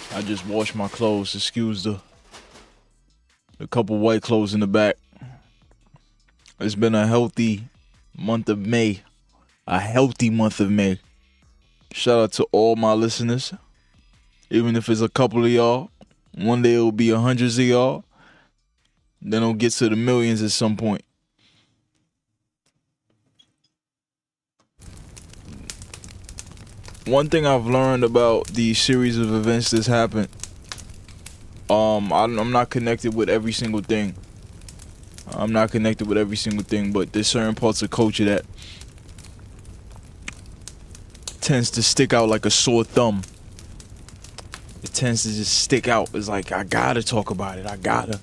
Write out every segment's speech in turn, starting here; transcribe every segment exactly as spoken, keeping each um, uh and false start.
I just washed my clothes. Excuse the the couple white clothes in the back. It's been a healthy month of May. A healthy month of May. Shout out to all my listeners. Even if it's a couple of y'all. One day it'll be a hundreds of y'all. Then it'll get to the millions at some point. One thing I've learned about the series of events that's happened, um, I'm not connected with every single thing. I'm not connected with every single thing, but there's certain parts of culture that tends to stick out like a sore thumb. It tends to just stick out. It's like, I gotta talk about it. I gotta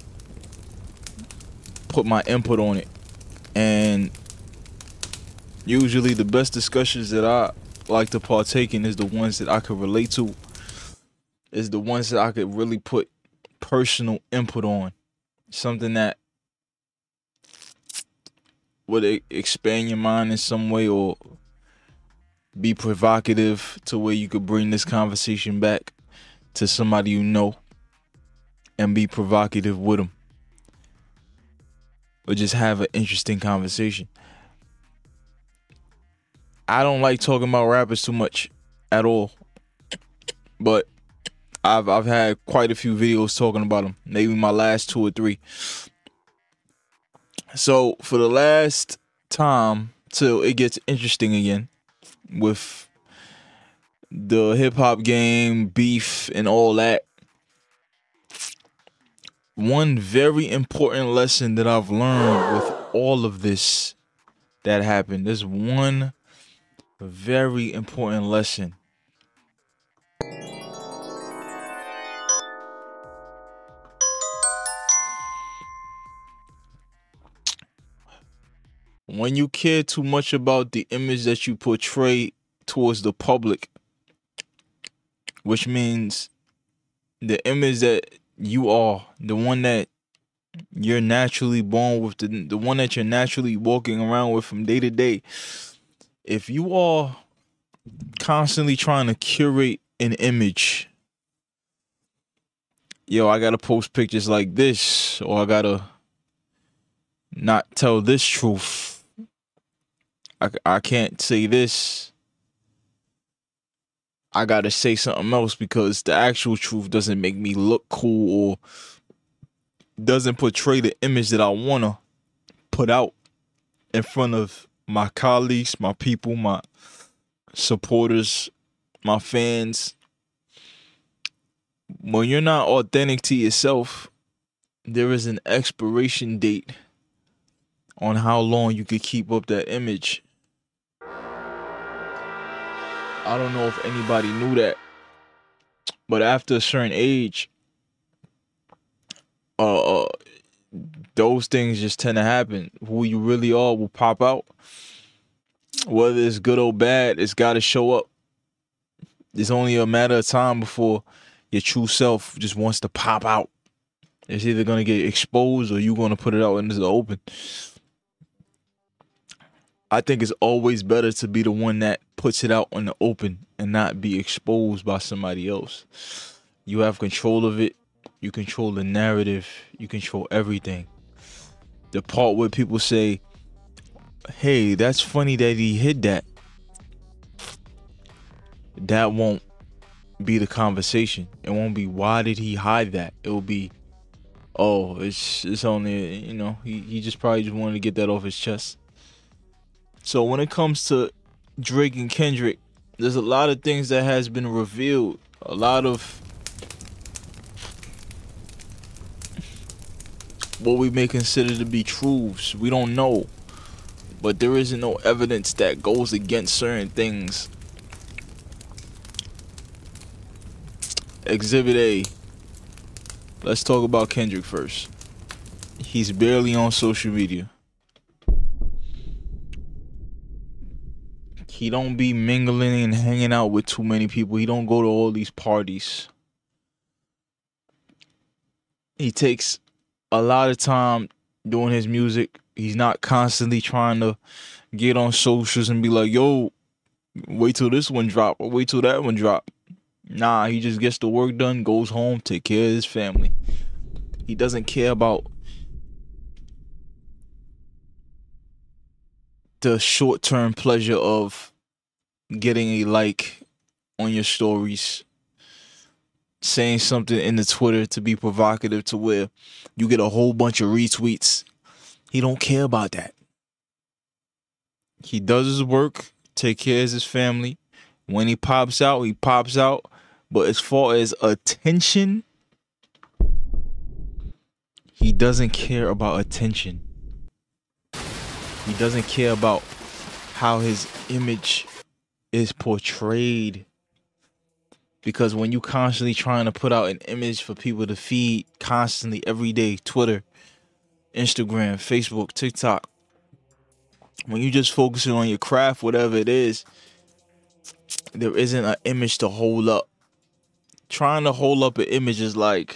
put my input on it. And usually the best discussions that I like to partake in is the ones that I could relate to, is the ones that I could really put personal input on. Something that would expand your mind in some way or be provocative to where you could bring this conversation back to somebody you know and be provocative with them. Or just have an interesting conversation. I don't like talking about rappers too much at all, but I've I've had quite a few videos talking about them. Maybe my last two or three. So for the last time till it gets interesting again with the hip hop game, beef, and all that, one very important lesson that I've learned with all of this that happened, there's one very important lesson. When you care too much about the image that you portray towards the public, which means the image that you are, the one that you're naturally born with, the, the one that you're naturally walking around with from day to day, if you are constantly trying to curate an image, yo, I gotta post pictures like this, or I gotta not tell this truth, I, I can't say this, I gotta say something else because the actual truth doesn't make me look cool or doesn't portray the image that I wanna put out in front of my colleagues, my people, my supporters, my fans. When you're not authentic to yourself, there is an expiration date on how long you could keep up that image. I don't know if anybody knew that, but after a certain age, uh, uh those things just tend to happen. Who you really are will pop out. Whether it's good or bad, it's got to show up. It's only a matter of time before your true self just wants to pop out. It's either going to get exposed or you're going to put it out into the open. I think it's always better to be the one that puts it out in the open and not be exposed by somebody else. You have control of it. You control the narrative. You control everything. The part where people say, hey, that's funny that he hid that. That won't be the conversation. It won't be, why did he hide that? It will be, oh, it's it's only, you know, he, he just probably just wanted to get that off his chest. So when it comes to Drake and Kendrick, there's a lot of things that has been revealed. A lot of what we may consider to be truths. We don't know. But there isn't no evidence that goes against certain things. Exhibit A. Let's talk about Kendrick first. He's barely on social media. He don't be mingling and hanging out with too many people. He don't go to all these parties. He takes a lot of time doing his music. He's not constantly trying to get on socials and be like, yo, wait till this one drop or wait till that one drop. Nah, he just gets the work done, goes home, take care of his family. He doesn't care about the short-term pleasure of getting a like on your stories, saying something in the Twitter to be provocative to where you get a whole bunch of retweets. He don't care about that. He does his work, take care of his family. When he pops out, he pops out. But as far as attention, he doesn't care about attention. He doesn't care about how his image is portrayed. Because when you constantly trying to put out an image for people to feed constantly every day, Twitter, Instagram, Facebook, TikTok, when you just focusing on your craft, whatever it is, there isn't an image to hold up. Trying to hold up an image is like,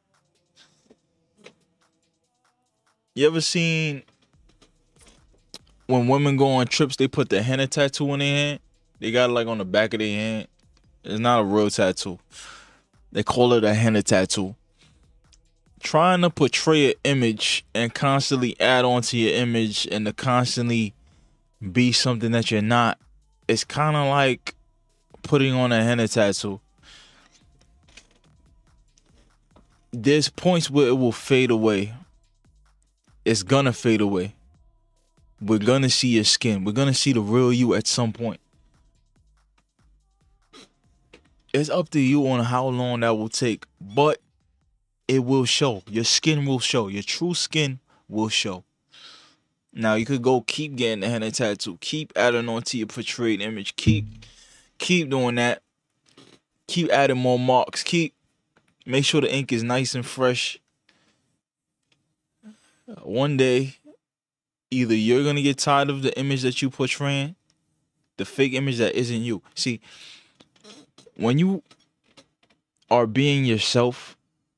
you ever seen when women go on trips, they put the henna tattoo on their hand? They got it like on the back of their hand. It's not a real tattoo. They call it a henna tattoo. Trying to portray an image and constantly add on to your image and to constantly be something that you're not, it's kind of like putting on a henna tattoo. There's points where it will fade away. It's gonna fade away. We're gonna see your skin. We're gonna see the real you at some point. It's up to you on how long that will take, but it will show. Your skin will show. Your true skin will show. Now you could go keep getting the henna tattoo, keep adding on to your portrayed image, keep keep doing that, keep adding more marks, keep make sure the ink is nice and fresh. One day, either you're gonna get tired of the image that you portraying, the fake image that isn't you. See, when you are being yourself,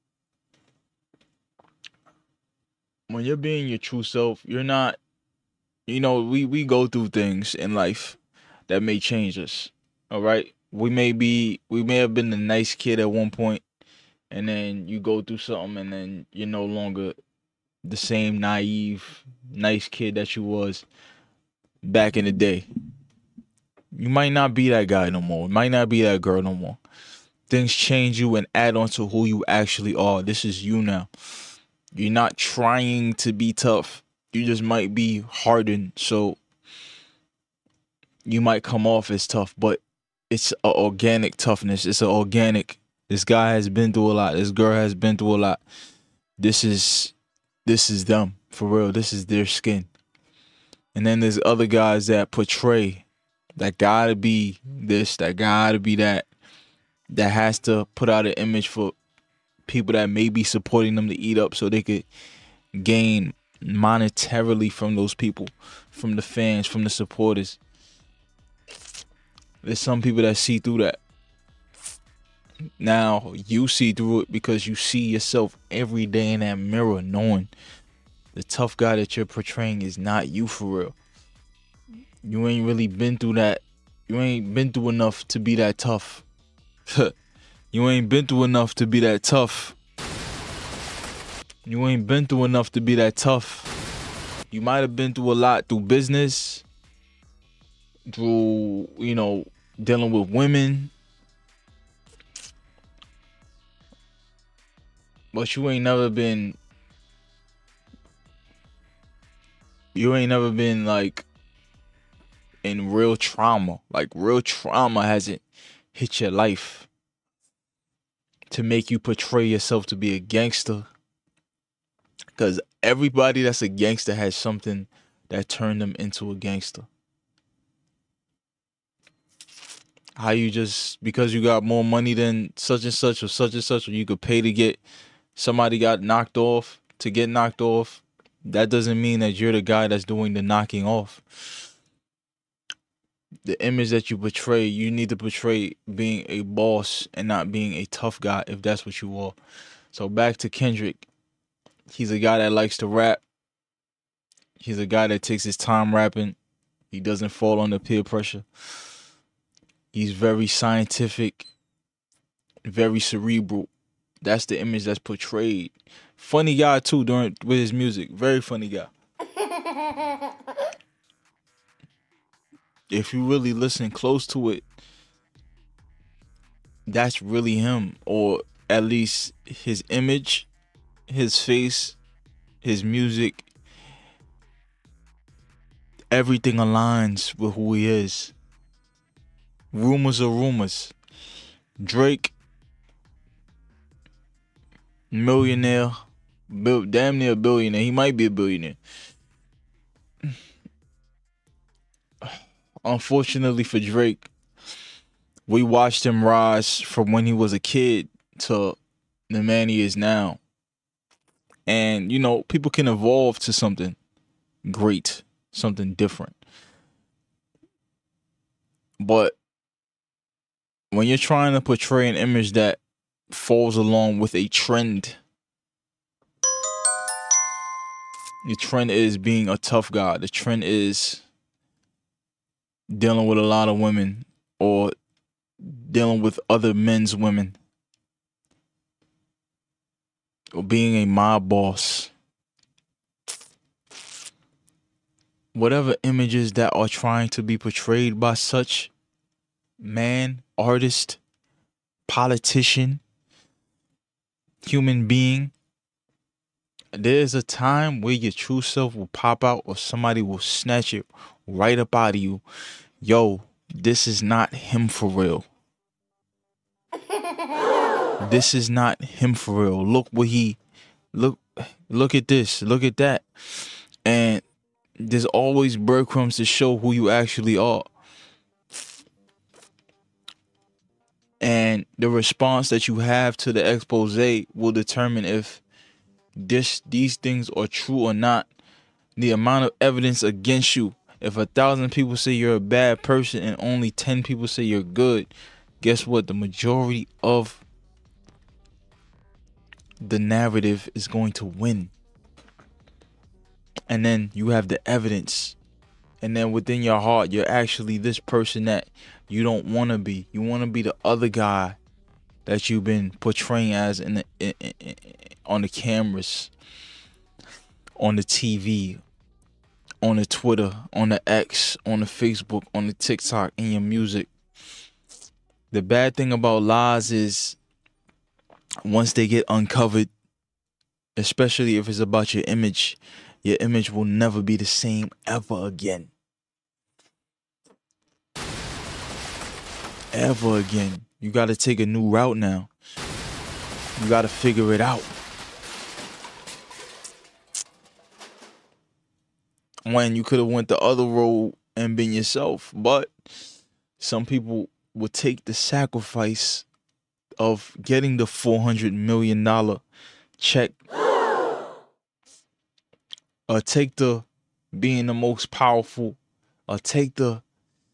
when you're being your true self, you're not, you know, we, we go through things in life that may change us. All right. We may be, we may have been the nice kid at one point, and then you go through something and then you're no longer the same naive, nice kid that you was back in the day. You might not be that guy no more. You might not be that girl no more. Things change you and add on to who you actually are. This is you now. You're not trying to be tough. You just might be hardened. So you might come off as tough, but it's an organic toughness. It's an organic. This guy has been through a lot. This girl has been through a lot. This is, this is them for real. This is their skin. And then there's other guys that portray, that gotta be this, that gotta be that, that has to put out an image for people that may be supporting them to eat up so they could gain monetarily from those people, from the fans, from the supporters. There's some people that see through that. Now, you see through it because you see yourself every day in that mirror, knowing the tough guy that you're portraying is not you for real. You ain't really been through that. You ain't been through enough to be that tough. You ain't been through enough to be that tough. You ain't been through enough to be that tough. You might have been through a lot through business, through, you know, dealing with women. But you ain't never been, you ain't never been like in real trauma. Like real trauma hasn't hit your life to make you portray yourself to be a gangster. Because everybody that's a gangster has something that turned them into a gangster. How you just, because you got more money than such and such or such and such, or you could pay to get, somebody got knocked off, to get knocked off, that doesn't mean that you're the guy that's doing the knocking off. The image that you portray, you need to portray being a boss and not being a tough guy, if that's what you are. So back to Kendrick. He's a guy that likes to rap. He's a guy that takes his time rapping. He doesn't fall under peer pressure. He's very scientific. very cerebral. That's the image that's portrayed. Funny guy too during with his music. Very funny guy. If you really listen close to it, that's really him, or at least his image, his face, his music. Everything aligns with who he is. Rumors are rumors. Drake, millionaire, bill, damn near a billionaire. He might be a billionaire. Unfortunately for Drake, we watched him rise from when he was a kid to the man he is now. And, you know, people can evolve to something great, something different. But when you're trying to portray an image that falls along with a trend, the trend is being a tough guy. The trend is dealing with a lot of women or dealing with other men's women or being a mob boss. Whatever images that are trying to be portrayed by such man, artist, politician, human being, there's a time where your true self will pop out or somebody will snatch it right up out of you. Yo, this is not him for real. This is not him for real. Look what he, look, look at this, look at that. And there's always breadcrumbs to show who you actually are. And the response that you have to the expose will determine if this these things are true or not. The amount of evidence against you. If a thousand people say you're a bad person and only ten people say you're good, guess what? The majority of the narrative is going to win. And then you have the evidence. And then within your heart, you're actually this person that you don't want to be. You want to be the other guy that you've been portraying as in the, in, in, in, on the cameras, on the T V, on the Twitter, on the X, on the Facebook, on the TikTok, in your music. The bad thing about lies is once they get uncovered, especially if it's about your image, your image will never be the same ever again. Ever again. You got to take a new route now. You got to figure it out. When you could have went the other road and been yourself. But some people would take the sacrifice of getting the four hundred million dollars check, or take the being the most powerful, or take the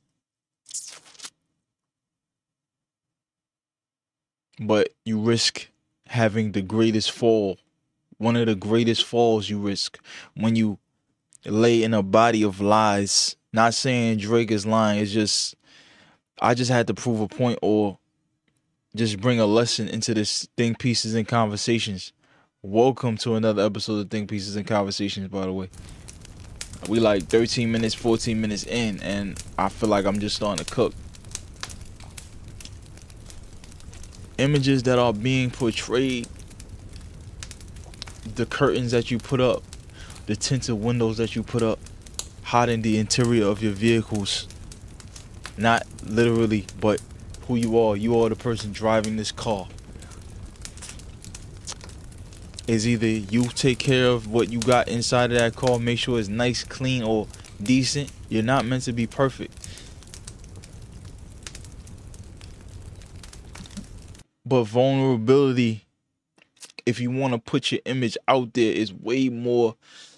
but you risk having the greatest fall. One of the greatest falls you risk when you lay in a body of lies. Not saying Drake is lying. It's just, I just had to prove a point or just bring a lesson into this Think Pieces and Conversations. Welcome to another episode of Think Pieces and Conversations, by the way. We like thirteen minutes, fourteen minutes in, and I feel like I'm just starting to cook. Images that are being portrayed, the curtains that you put up, the tinted windows that you put up, hiding the interior of your vehicles. Not literally, but who you are. You are the person driving this car. Is either you take care of what you got inside of that car, make sure it's nice, clean, or decent. You're not meant to be perfect. But vulnerability, if you want to put your image out there, is way more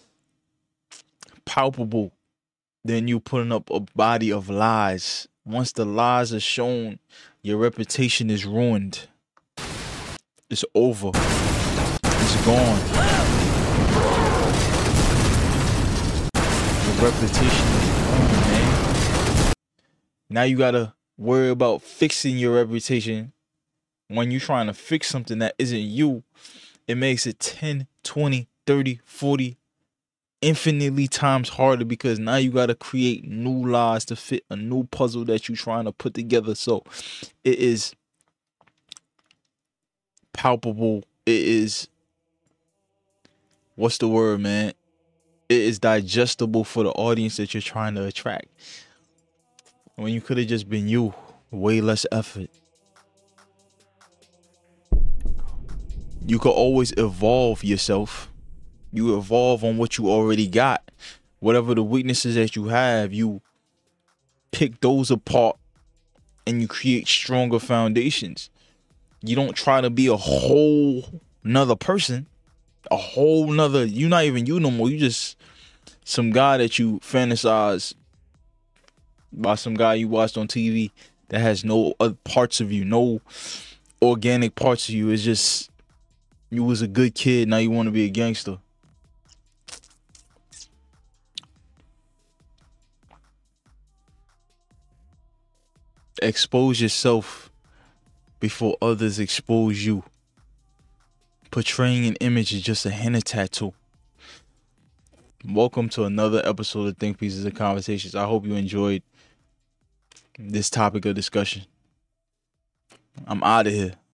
palpable than you putting up a body of lies. Once the lies are shown, your reputation is ruined. It's over. It's gone. Your reputation is gone, man. Now you gotta worry about fixing your reputation when you're trying to fix something that isn't you, it makes it ten, twenty, thirty, forty infinitely times harder, because now you got to create new lies to fit a new puzzle that you're trying to put together. So it is palpable. It is, what's the word, man? It is digestible for the audience that you're trying to attract. When you could have just been you, way less effort. You could always evolve yourself. You evolve on what you already got. Whatever the weaknesses that you have, you pick those apart and you create stronger foundations. You don't try to be a whole nother person, a whole nother, you're not even you no more. You just some guy that you fantasize by, some guy you watched on T V that has no other parts of you, no organic parts of you. It's just, you was a good kid, now you want to be a gangster. Expose yourself before others expose you. Portraying an image is just a henna tattoo. Welcome to another episode of Think Pieces of Conversations. I hope you enjoyed this topic of discussion. I'm out of here.